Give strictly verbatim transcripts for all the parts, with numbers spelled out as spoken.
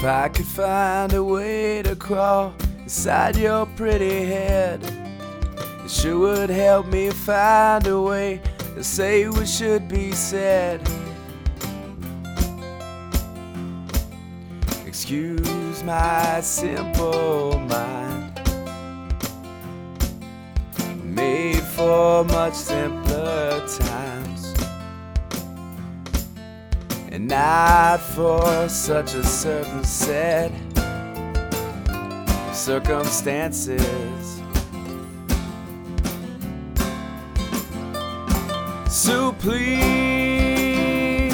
I could find a way to crawl inside your pretty head, it sure would help me find a way to say what should be said. Excuse my simple mind, made for much simpler times, and not for such a certain set of circumstances. So please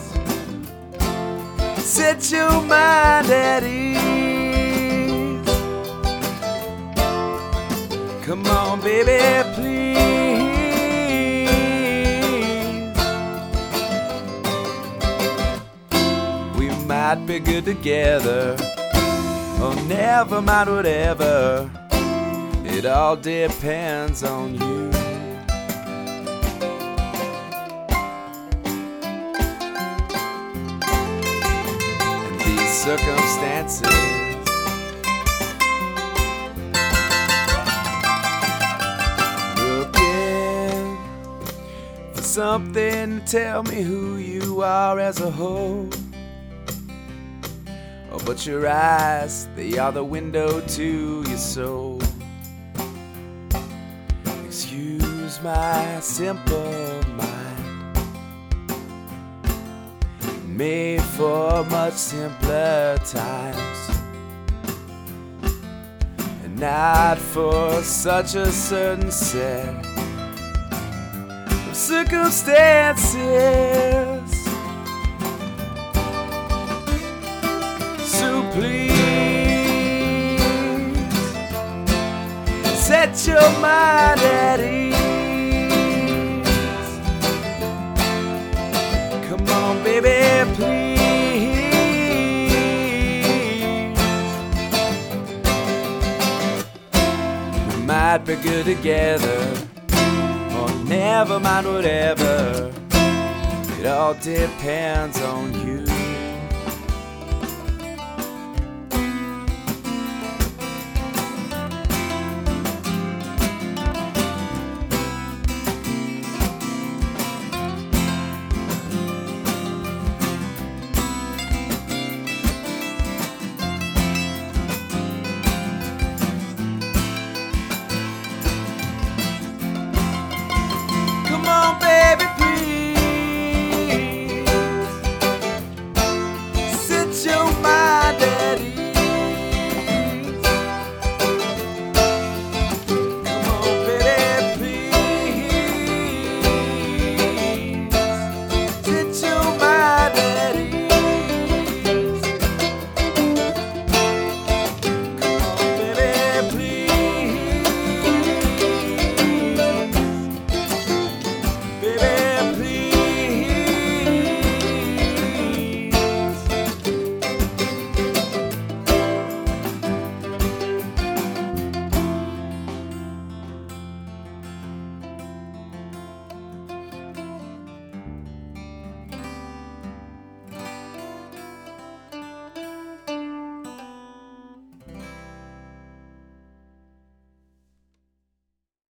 set your mind at ease. Come on, baby, please. We might be good together. Oh, never mind whatever. It all depends on you. Circumstances. Looking for something to tell me who you are as a whole. Oh, but your eyes, they are the window to your soul. Excuse my simple mind, made for much simpler times, and not for such a certain set of circumstances. So please set your mind at ease. Come on, baby, please. We might be good together, or never mind whatever. It all depends on you.